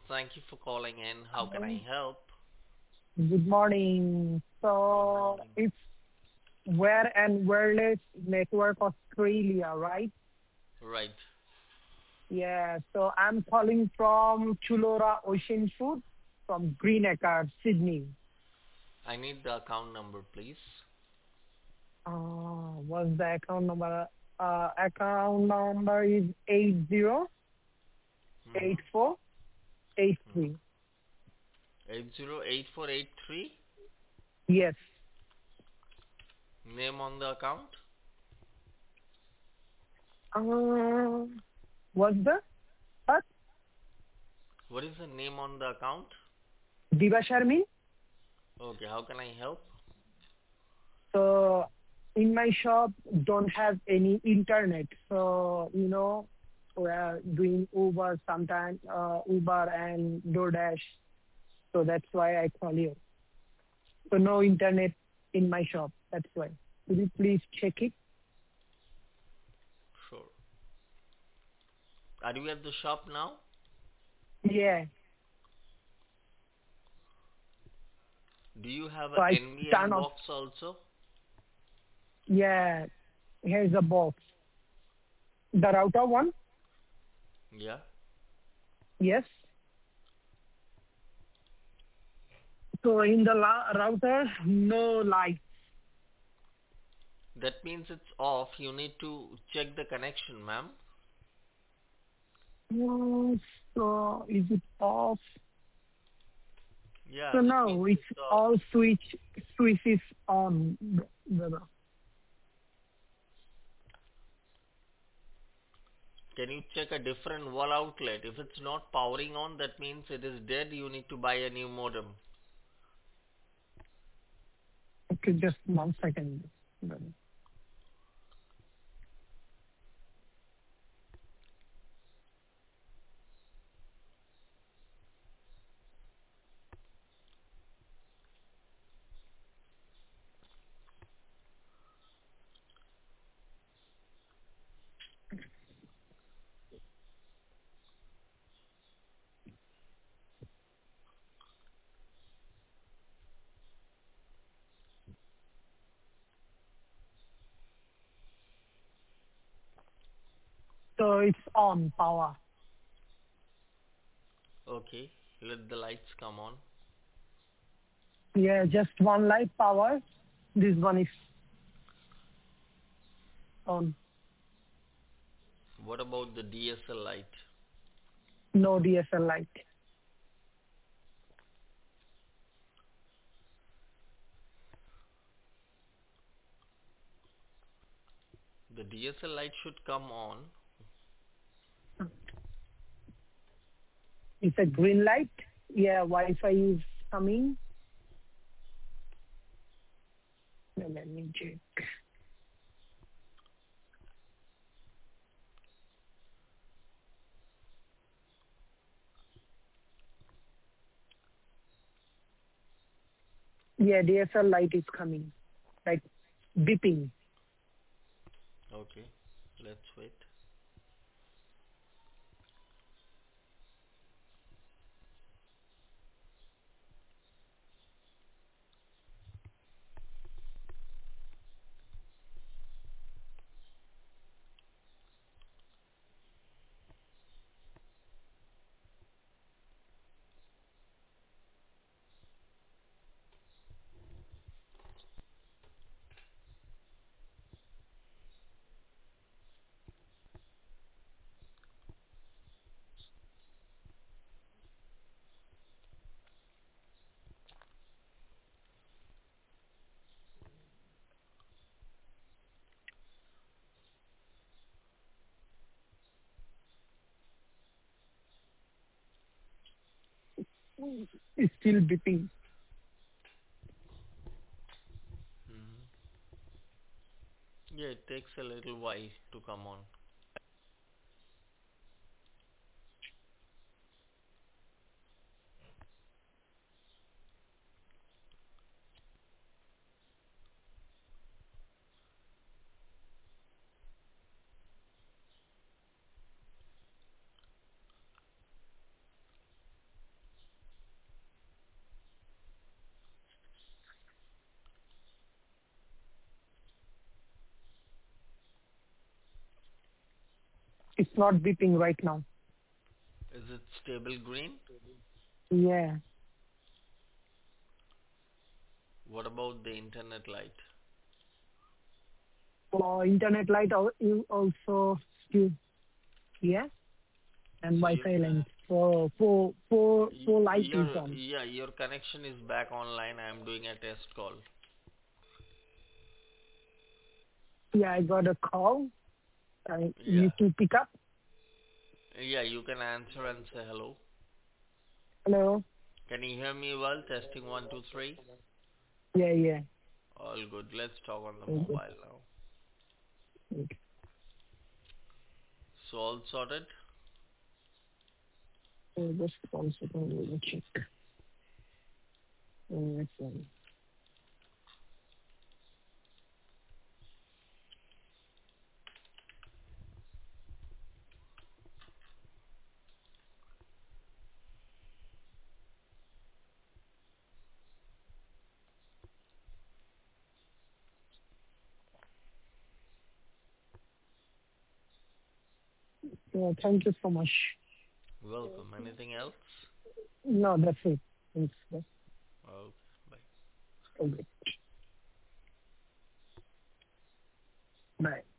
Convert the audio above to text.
Thank you for calling in. How can I help? Good morning. Good So morning. it's Wear and Wireless Network Australia, right? Right. Yeah. So I'm calling from Chullora Ocean Food from Greenacre, Sydney. I need the account number, please. What's the account number? Account number is 808483. Mm-hmm. Mm-hmm. 808483. Yes. Name on the account? Uh, what's the what? What is the name on the account? Diva Sharmi? Okay, how can I help? So in my shop don't have any internet. So we are doing Uber sometimes, Uber and DoorDash. So that's why I call you. So no internet in my shop. That's why. Could you please check it? Sure. Are you at the shop now? Yeah. Do you have So a I turn NVN off. box also? Yeah. Here's the box. The router one. Yeah. Yes. So in the router, no light. That means it's off. You need to check the connection, ma'am. So is it off? Yeah, So that means now it's it's off. all switches on, brother. Can you check a different wall outlet? If it's not powering on, that means it is dead. You need to buy a new modem. Okay, just 1 second, brother. So it's on power. Okay, let the lights come on. Yeah, just one light power. This one is on. What about the DSL light? No DSL light. The DSL light should come on. It's a green light. Yeah, Wi-Fi is coming. Let me check. Yeah, DSL light is coming. Like beeping. Okay, let's wait. It's still beeping. Hmm. Yeah, it takes a little while to come on. It's not beeping right now. Is it stable green? Yeah. What about the internet light? For internet light, you also still, yeah, and So your Wi-Fi lens. For light is your on. yeah, your connection is back online. I am doing a test call. Yeah, I got a call. I Yeah. need to pick up. Yeah, you can answer and say hello. Hello. Can you hear me well? Testing one, two, three. Yeah, yeah. All good. Let's talk on the Okay. mobile now. Okay. So all sorted? Just 1 second. Let me check. Next one. Yeah, thank you so much. Welcome. Anything else? No, that's it. Thanks. Okay. Bye. Okay. Bye.